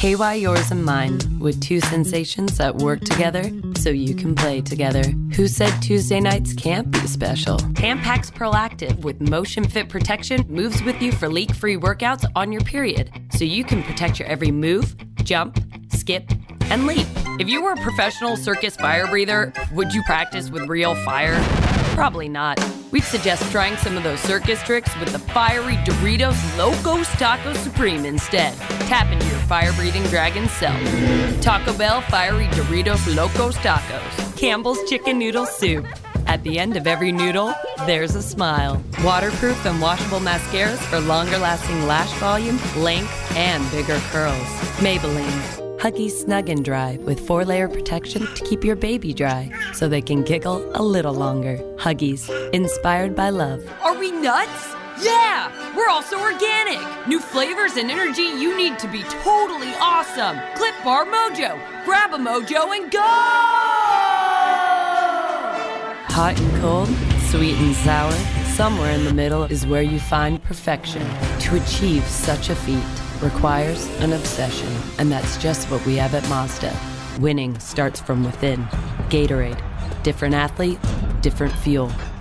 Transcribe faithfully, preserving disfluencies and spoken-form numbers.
K Y Yours and Mine, with two sensations that work together so you can play together. Who said Tuesday nights can't be special? Tampax Pearl Active with motion fit protection moves with you for leak-free workouts on your period, so you can protect your every move, jump, skip, and leap. If you were a professional circus fire breather, would you practice with real fire? Probably not. We'd suggest trying some of those circus tricks with the fiery Doritos Locos Tacos Supreme instead. Tap into your fire-breathing dragon self. Taco Bell Fiery Doritos Locos Tacos. Campbell's Chicken Noodle Soup. At the end of every noodle, there's a smile. Waterproof and washable mascaras for longer-lasting lash volume, length, and bigger curls. Maybelline. Huggies Snug and Dry with four-layer protection to keep your baby dry so they can giggle a little longer. Huggies, inspired by love. Are we nuts? Yeah! We're also organic! New flavors and energy you need to be totally awesome! Clif Bar Mojo! Grab a mojo and go! Hot and cold, sweet and sour, somewhere in the middle is where you find perfection. To achieve such a feat requires an obsession, and that's just what we have at Mazda. Winning starts from within. Gatorade. Different athlete, different fuel.